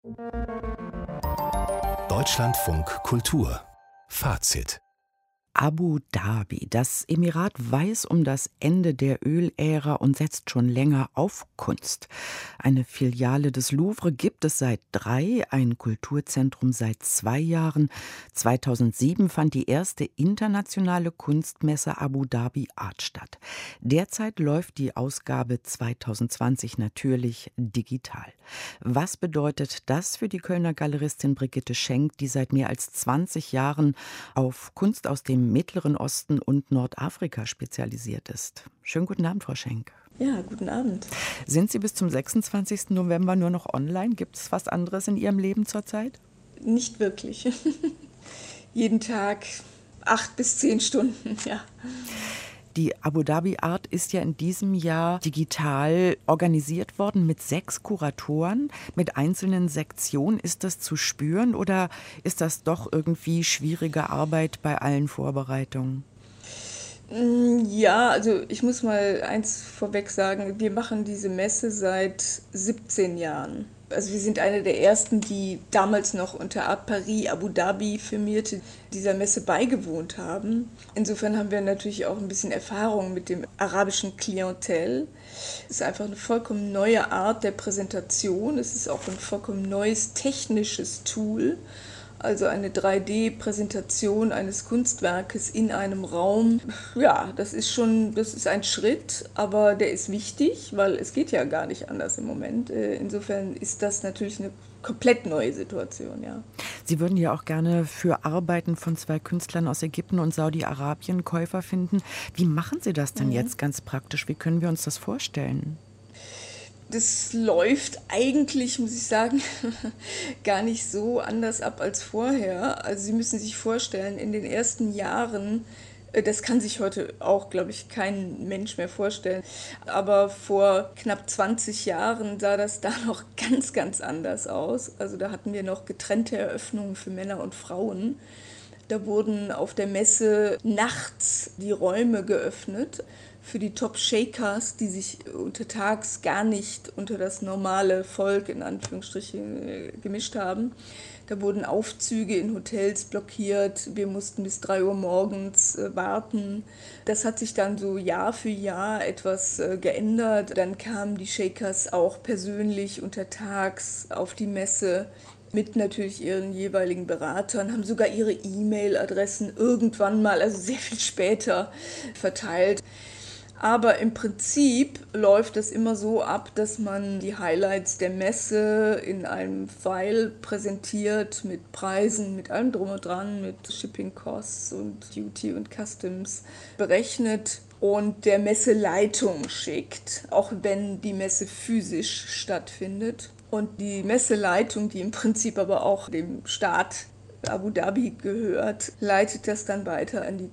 Deutschlandfunk Kultur Fazit. Abu Dhabi. Das Emirat weiß um das Ende der Ölära und setzt schon länger auf Kunst. Eine Filiale des Louvre gibt es seit 3, ein Kulturzentrum seit 2 Jahren. 2007 fand die erste internationale Kunstmesse Abu Dhabi Art statt. Derzeit läuft die Ausgabe 2020 natürlich digital. Was bedeutet das für die Kölner Galeristin Brigitte Schenk, die seit mehr als 20 Jahren auf Kunst aus dem Mittleren Osten und Nordafrika spezialisiert ist? Schönen guten Abend, Frau Schenk. Ja, guten Abend. Sind Sie bis zum 26. November nur noch online? Gibt es was anderes in Ihrem Leben zurzeit? Nicht wirklich. Jeden Tag 8 bis 10 Stunden, ja. Die Abu Dhabi Art ist ja in diesem Jahr digital organisiert worden mit 6 Kuratoren, mit einzelnen Sektionen. Ist das zu spüren oder ist das doch irgendwie schwierige Arbeit bei allen Vorbereitungen? Ja, also ich muss mal eins vorweg sagen, wir machen diese Messe seit 17 Jahren. Also wir sind eine der ersten, die damals noch unter Art Paris Abu Dhabi firmierte, dieser Messe beigewohnt haben. Insofern haben wir natürlich auch ein bisschen Erfahrung mit dem arabischen Klientel. Es ist einfach eine vollkommen neue Art der Präsentation. Es ist auch ein vollkommen neues technisches Tool. Also eine 3D-Präsentation eines Kunstwerkes in einem Raum. Ja, das ist ein Schritt, aber der ist wichtig, weil es geht ja gar nicht anders im Moment. Insofern ist das natürlich eine komplett neue Situation, ja. Sie würden ja auch gerne für Arbeiten von 2 Künstlern aus Ägypten und Saudi-Arabien Käufer finden. Wie machen Sie das denn jetzt ganz praktisch? Wie können wir uns das vorstellen? Das läuft eigentlich, muss ich sagen, gar nicht so anders ab als vorher. Also Sie müssen sich vorstellen, in den ersten Jahren, das kann sich heute auch, glaube ich, kein Mensch mehr vorstellen, aber vor knapp 20 Jahren sah das da noch ganz, ganz anders aus. Also da hatten wir noch getrennte Eröffnungen für Männer und Frauen. Da wurden auf der Messe nachts die Räume geöffnet für die Top-Shakers, die sich untertags gar nicht unter das normale Volk in Anführungsstrichen gemischt haben. Da wurden Aufzüge in Hotels blockiert, wir mussten bis 3 Uhr morgens warten. Das hat sich dann so Jahr für Jahr etwas geändert. Dann kamen die Shakers auch persönlich untertags auf die Messe mit natürlich ihren jeweiligen Beratern, haben sogar ihre E-Mail-Adressen irgendwann mal, also sehr viel später, verteilt. Aber im Prinzip läuft es immer so ab, dass man die Highlights der Messe in einem File präsentiert mit Preisen, mit allem drum und dran, mit Shipping Costs und Duty und Customs berechnet und der Messeleitung schickt, auch wenn die Messe physisch stattfindet. Und die Messeleitung, die im Prinzip aber auch dem Staat Abu Dhabi gehört, leitet das dann weiter an die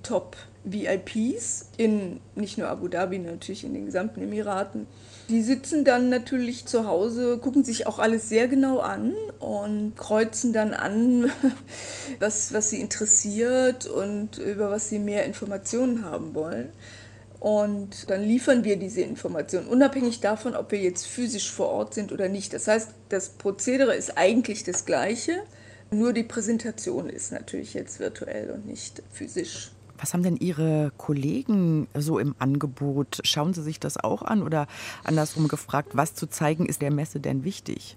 Top-VIPs in nicht nur Abu Dhabi, natürlich in den gesamten Emiraten. Die sitzen dann natürlich zu Hause, gucken sich auch alles sehr genau an und kreuzen dann an, was sie interessiert und über was sie mehr Informationen haben wollen. Und dann liefern wir diese Informationen, unabhängig davon, ob wir jetzt physisch vor Ort sind oder nicht. Das heißt, das Prozedere ist eigentlich das gleiche, nur die Präsentation ist natürlich jetzt virtuell und nicht physisch. Was haben denn Ihre Kollegen so im Angebot? Schauen Sie sich das auch an oder andersrum gefragt, was zu zeigen ist der Messe denn wichtig?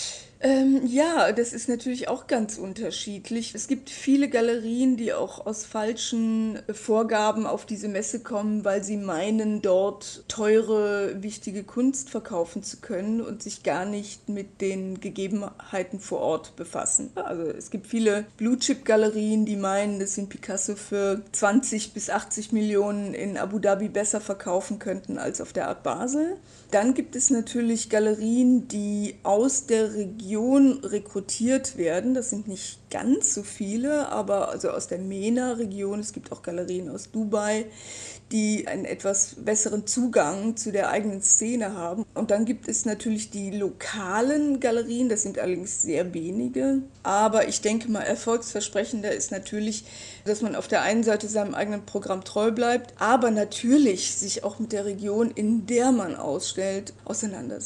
Ja, das ist natürlich auch ganz unterschiedlich. Es gibt viele Galerien, die auch aus falschen Vorgaben auf diese Messe kommen, weil sie meinen, dort teure, wichtige Kunst verkaufen zu können und sich gar nicht mit den Gegebenheiten vor Ort befassen. Also es gibt viele Blue-Chip-Galerien, die meinen, dass sie Picasso für 20 bis 80 Millionen in Abu Dhabi besser verkaufen könnten als auf der Art Basel. Dann gibt es natürlich Galerien, die aus der Region rekrutiert werden. Das sind nicht ganz so viele, aber also aus der MENA-Region. Es gibt auch Galerien aus Dubai, die einen etwas besseren Zugang zu der eigenen Szene haben. Und dann gibt es natürlich die lokalen Galerien, das sind allerdings sehr wenige. Aber ich denke mal, erfolgsversprechender ist natürlich, dass man auf der einen Seite seinem eigenen Programm treu bleibt, aber natürlich sich auch mit der Region, in der man ausstellt, auseinandersetzt.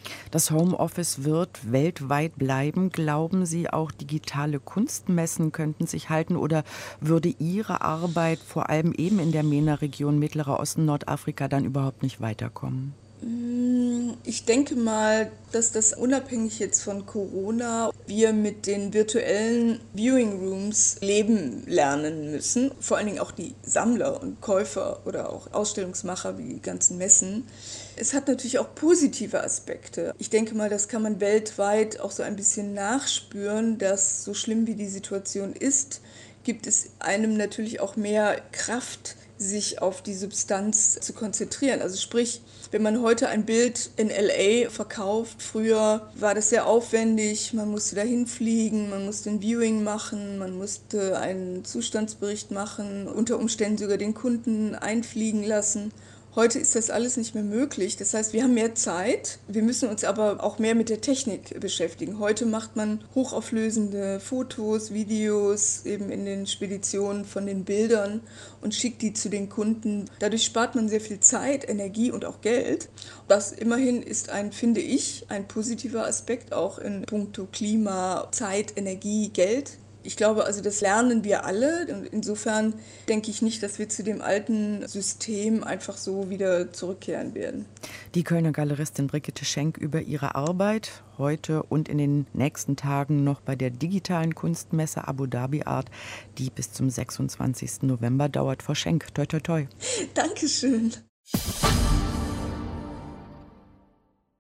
Das Homeoffice wird weltweit bleiben. Glauben Sie, auch digitale Kunstmessen könnten sich halten oder würde Ihre Arbeit vor allem eben in der MENA-Region, Mittlerer Osten, Nordafrika dann überhaupt nicht weiterkommen? Ich denke mal, dass das unabhängig jetzt von Corona wir mit den virtuellen Viewing Rooms leben lernen müssen. Vor allen Dingen auch die Sammler und Käufer oder auch Ausstellungsmacher wie die ganzen Messen. Es hat natürlich auch positive Aspekte. Ich denke mal, das kann man weltweit auch so ein bisschen nachspüren, dass so schlimm wie die Situation ist, gibt es einem natürlich auch mehr Kraft, sich auf die Substanz zu konzentrieren. Also sprich, wenn man heute ein Bild in LA verkauft, früher war das sehr aufwendig, man musste dahin fliegen, man musste ein Viewing machen, man musste einen Zustandsbericht machen, unter Umständen sogar den Kunden einfliegen lassen. Heute ist das alles nicht mehr möglich. Das heißt, wir haben mehr Zeit. Wir müssen uns aber auch mehr mit der Technik beschäftigen. Heute macht man hochauflösende Fotos, Videos eben in den Speditionen von den Bildern und schickt die zu den Kunden. Dadurch spart man sehr viel Zeit, Energie und auch Geld. Das immerhin ist finde ich, ein positiver Aspekt auch in puncto Klima, Zeit, Energie, Geld. Ich glaube, also das lernen wir alle und insofern denke ich nicht, dass wir zu dem alten System einfach so wieder zurückkehren werden. Die Kölner Galeristin Brigitte Schenk über ihre Arbeit heute und in den nächsten Tagen noch bei der digitalen Kunstmesse Abu Dhabi Art, die bis zum 26. November dauert. Frau Schenk, toi toi toi. Dankeschön.